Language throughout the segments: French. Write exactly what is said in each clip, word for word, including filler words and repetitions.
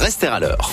restez à l'heure.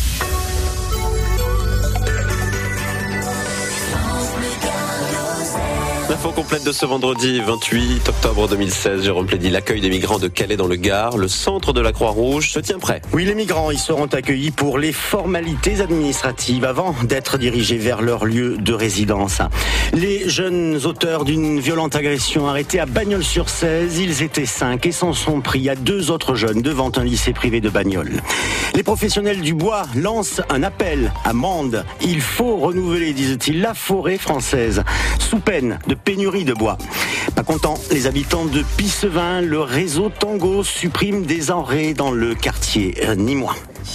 L'info complète de ce vendredi vingt-huit octobre deux mille seize. Jérôme Plédy, l'accueil des migrants de Calais dans le Gard. Le centre de la Croix-Rouge se tient prêt. Oui, les migrants, ils seront accueillis pour les formalités administratives avant d'être dirigés vers leur lieu de résidence. Les jeunes auteurs d'une violente agression arrêtés à Bagnols-sur-Cèze, ils étaient cinq et s'en sont pris à deux autres jeunes devant un lycée privé de Bagnols. Les professionnels du bois lancent un appel à Mende. Il faut renouveler, disent-ils, la forêt française sous peine de pénurie de bois. Pas content, les habitants de Pissevin, le réseau Tango supprime des enrées dans le quartier nîmois.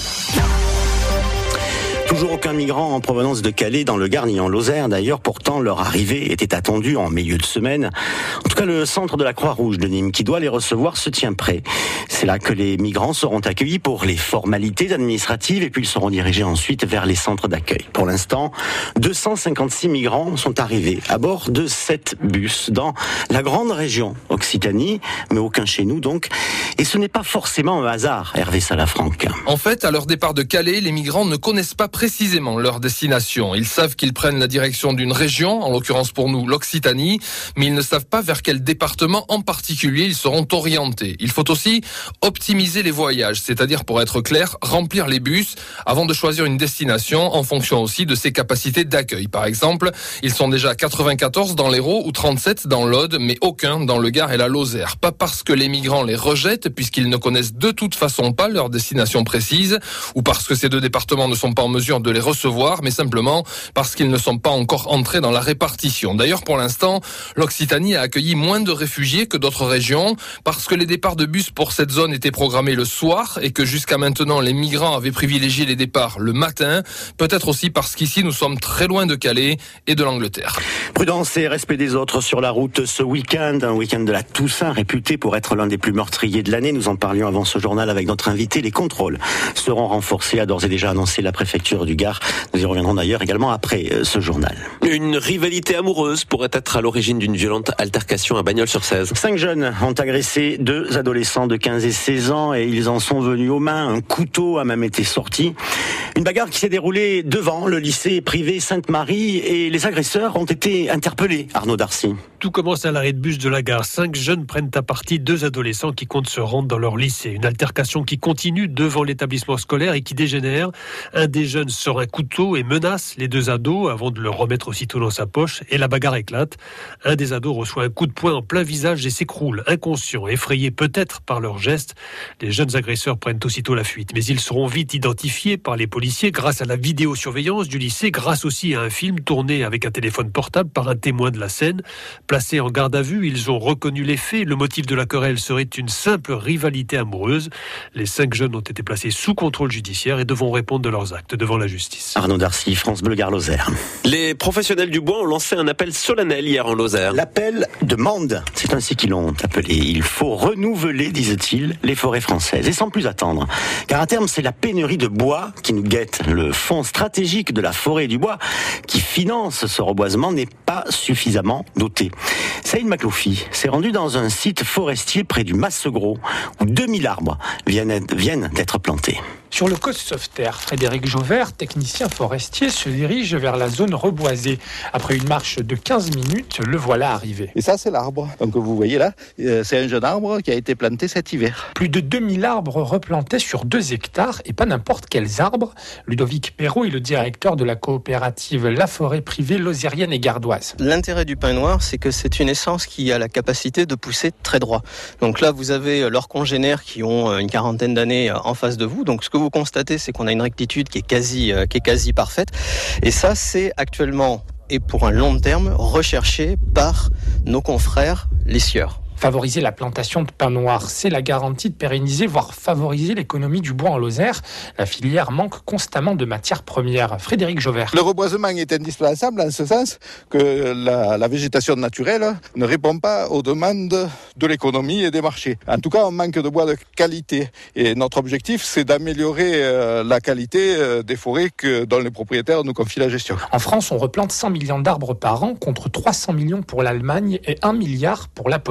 Toujours aucun migrant en provenance de Calais dans le Gard ni en Lozère. D'ailleurs, pourtant, leur arrivée était attendue en milieu de semaine. En tout cas, le centre de la Croix-Rouge de Nîmes, qui doit les recevoir, se tient prêt. C'est là que les migrants seront accueillis pour les formalités administratives et puis ils seront dirigés ensuite vers les centres d'accueil. Pour l'instant, deux cent cinquante-six migrants sont arrivés à bord de sept bus dans la grande région Occitanie, mais aucun chez nous donc. Et ce n'est pas forcément un hasard, Hervé Salafranc. En fait, à leur départ de Calais, les migrants ne connaissent pas précisément leur destination. Ils savent qu'ils prennent la direction d'une région, en l'occurrence pour nous l'Occitanie, mais ils ne savent pas vers quel département en particulier ils seront orientés. Il faut aussi optimiser les voyages, c'est-à-dire, pour être clair, remplir les bus avant de choisir une destination en fonction aussi de ses capacités d'accueil. Par exemple, ils sont déjà quatre-vingt-quatorze dans l'Hérault ou trente-sept dans l'Aude, mais aucun dans le Gard et la Lozère. Pas parce que les migrants les rejettent, puisqu'ils ne connaissent de toute façon pas leur destination précise, ou parce que ces deux départements ne sont pas en mesure de les recevoir, mais simplement parce qu'ils ne sont pas encore entrés dans la répartition. D'ailleurs, pour l'instant, l'Occitanie a accueilli moins de réfugiés que d'autres régions, parce que les départs de bus pour cette zone étaient programmés le soir et que jusqu'à maintenant, les migrants avaient privilégié les départs le matin. Peut-être aussi parce qu'ici, nous sommes très loin de Calais et de l'Angleterre. Prudence et respect des autres sur la route ce week-end, un week-end de la Toussaint réputé pour être l'un des plus meurtriers de l'année. Nous en parlions avant ce journal avec notre invité. Les contrôles seront renforcés, a d'ores et déjà annoncé la préfecture du Gard. Nous y reviendrons d'ailleurs également après ce journal. Une rivalité amoureuse pourrait être à l'origine d'une violente altercation à Bagnols-sur-Cèze. Cinq jeunes ont agressé deux adolescents de quinze et seize ans et ils en sont venus aux mains. Un couteau a même été sorti. Une bagarre qui s'est déroulée devant le lycée privé Sainte-Marie et les agresseurs ont été interpellés. Arnaud Darcy. Tout commence à l'arrêt de bus de la gare. Cinq jeunes prennent à partie deux adolescents qui comptent se rendre dans leur lycée. Une altercation qui continue devant l'établissement scolaire et qui dégénère. Un des jeunes sort un couteau et menace les deux ados avant de le remettre aussitôt dans sa poche et la bagarre éclate. Un des ados reçoit un coup de poing en plein visage et s'écroule, inconscient, effrayé peut-être par leurs gestes. Les jeunes agresseurs prennent aussitôt la fuite, mais ils seront vite identifiés par les policiers grâce à la vidéosurveillance du lycée, grâce aussi à un film tourné avec un téléphone portable par un témoin de la scène. Placés en garde à vue, ils ont reconnu les faits. Le motif de la querelle serait une simple rivalité amoureuse. Les cinq jeunes ont été placés sous contrôle judiciaire et devront répondre de leurs actes devant la justice. Arnaud Darcy, France Bleu Gard Lozère. Les professionnels du bois ont lancé un appel solennel hier en Lozère. L'appel de Mende, c'est ainsi qu'ils l'ont appelé. Il faut renouveler, disent-ils, les forêts françaises. Et sans plus attendre, car à terme, c'est la pénurie de bois qui nous guette. Le fonds stratégique de la forêt et du bois qui finance ce reboisement n'est pas suffisamment doté. Saïd Makloufi s'est rendu dans un site forestier près du Massegros où deux mille arbres viennent, viennent d'être plantés. Sur le Causse Sauveterre, Frédéric Jauvert, technicien forestier, se dirige vers la zone reboisée. Après une marche de quinze minutes, le voilà arrivé. Et ça, c'est l'arbre. Donc vous voyez là, c'est un jeune arbre qui a été planté cet hiver. Plus de deux mille arbres replantés sur deux hectares, et pas n'importe quels arbres. Ludovic Perrault est le directeur de la coopérative La Forêt Privée Lozérienne et Gardoise. L'intérêt du pin noir, c'est que c'est une essence qui a la capacité de pousser très droit. Donc là, vous avez leurs congénères qui ont une quarantaine d'années en face de vous. Donc ce que vous constatez, c'est qu'on a une rectitude qui est quasi, euh, qui est quasi parfaite. Et ça, c'est actuellement, et pour un long terme, recherché par nos confrères les sieurs. Favoriser la plantation de pin noir, c'est la garantie de pérenniser, voire favoriser l'économie du bois en Lozère. La filière manque constamment de matières premières. Frédéric Jauvert. Le reboisement est indispensable en ce sens que la, la végétation naturelle ne répond pas aux demandes de l'économie et des marchés. En tout cas, on manque de bois de qualité. Et notre objectif, c'est d'améliorer euh, la qualité euh, des forêts que, dont les propriétaires nous confient la gestion. En France, on replante cent millions d'arbres par an contre trois cents millions pour l'Allemagne et un milliard pour la Pologne.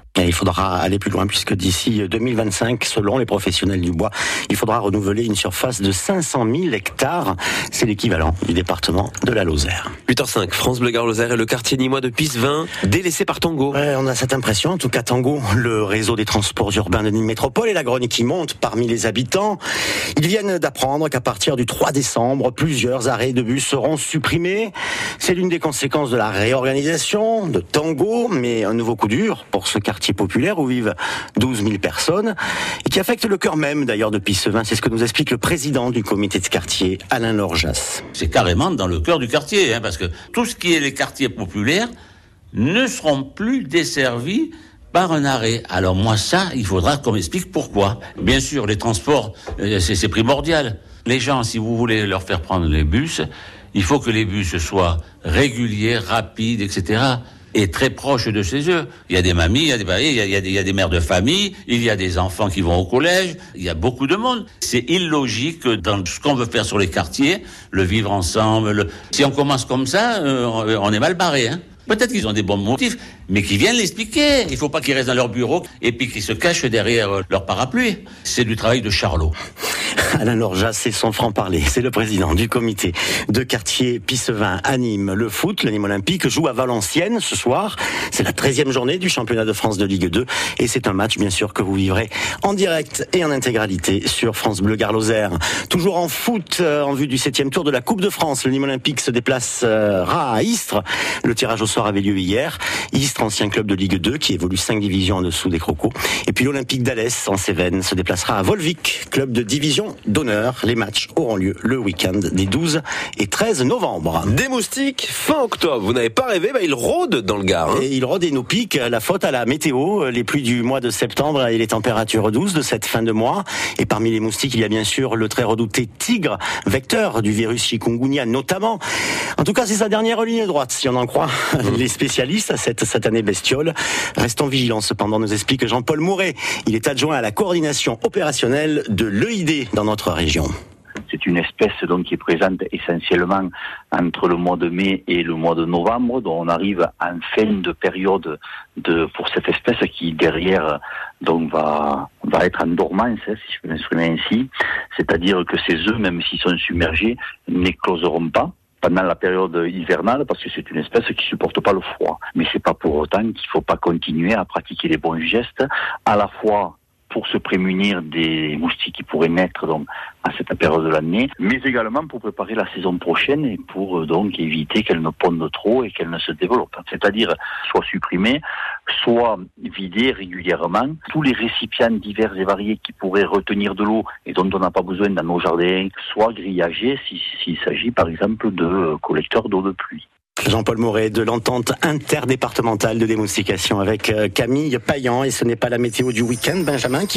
Et il faudra aller plus loin puisque d'ici deux mille vingt-cinq, selon les professionnels du bois, il faudra renouveler une surface de cinq cent mille hectares. C'est l'équivalent du département de la Lozère. huit heures cinq, France Bleu Gard Lozère et le quartier nîmois de Pissevin, délaissé par Tango. Ouais, on a cette impression, en tout cas Tango, le réseau des transports urbains de Nîmes Métropole et la grogne qui monte parmi les habitants. Ils viennent d'apprendre qu'à partir du trois décembre, plusieurs arrêts de bus seront supprimés. C'est l'une des conséquences de la réorganisation de Tango, mais un nouveau coup dur pour ce quartier populaire où vivent douze mille personnes et qui affecte le cœur même d'ailleurs de Pissevin. C'est ce que nous explique le président du comité de quartier, Alain Lorjas. C'est carrément dans le cœur du quartier, hein, parce que tout ce qui est les quartiers populaires ne seront plus desservis par un arrêt. Alors moi ça, il faudra qu'on m'explique pourquoi. Bien sûr, les transports, c'est, c'est primordial. Les gens, si vous voulez leur faire prendre les bus, il faut que les bus soient réguliers, rapides, et cetera, et très proche de chez eux. Il y a des mamies, il y a des, il y a, il y a des, il y a des mères de famille, il y a des enfants qui vont au collège, il y a beaucoup de monde. C'est illogique dans ce qu'on veut faire sur les quartiers, le vivre ensemble. Le... Si on commence comme ça, euh, on est mal barré, hein. Peut-être qu'ils ont des bons motifs, mais qu'ils viennent l'expliquer. Il ne faut pas qu'ils restent dans leur bureau et puis qu'ils se cachent derrière leur parapluie. C'est du travail de Charlot. Alain Lorjas, c'est son franc-parler. C'est le président du comité de quartier Pissevin à Nîmes. Le foot, le Nîmes Olympique, joue à Valenciennes ce soir. C'est la treizième journée du championnat de France de Ligue deux. Et c'est un match, bien sûr, que vous vivrez en direct et en intégralité sur France Bleu Gard Lozère. Toujours en foot, euh, en vue du septième tour de la Coupe de France. Le Nîmes Olympique se déplacera à Istres. Le tirage au sort avait lieu hier. Istres, ancien club de Ligue deux, qui évolue cinq divisions en dessous des Crocos. Et puis l'Olympique d'Alès, en Cévennes, se déplacera à Volvic, club de division d'honneur. Les matchs auront lieu le week-end des douze et treize novembre. Des moustiques fin octobre. Vous n'avez pas rêvé, bah ils rôdent dans le Gard. Hein. Et ils rôdent et nous piquent. La faute à la météo, les pluies du mois de septembre et les températures douces de cette fin de mois. Et parmi les moustiques, il y a bien sûr le très redouté tigre, vecteur du virus chikungunya notamment. En tout cas, c'est sa dernière ligne droite, si on en croit les spécialistes à cette satanée bestiole. Restons vigilants cependant, nous explique Jean-Paul Mouret. Il est adjoint à la coordination opérationnelle de l'E I D dans notre région. C'est une espèce donc qui est présente essentiellement entre le mois de mai et le mois de novembre, dont on arrive en fin de période de pour cette espèce qui derrière donc va va être en dormance, hein, si je peux m'exprimer ainsi, c'est-à-dire que ces œufs, même s'ils sont submergés, n'écloseront pas pendant la période hivernale parce que c'est une espèce qui supporte pas le froid. Mais c'est pas pour autant qu'il faut pas continuer à pratiquer les bons gestes, à la fois pour se prémunir des moustiques qui pourraient naître donc à cette période de l'année, mais également pour préparer la saison prochaine et pour donc éviter qu'elles ne pondent trop et qu'elles ne se développent. C'est-à-dire soit supprimer, soit vider régulièrement tous les récipients divers et variés qui pourraient retenir de l'eau et dont on n'a pas besoin dans nos jardins, soit grillager si, s'il s'agit par exemple de collecteurs d'eau de pluie. Jean-Paul Mouret de l'entente interdépartementale de démoustication avec Camille Payan. Et ce n'est pas la météo du week-end, Benjamin, qui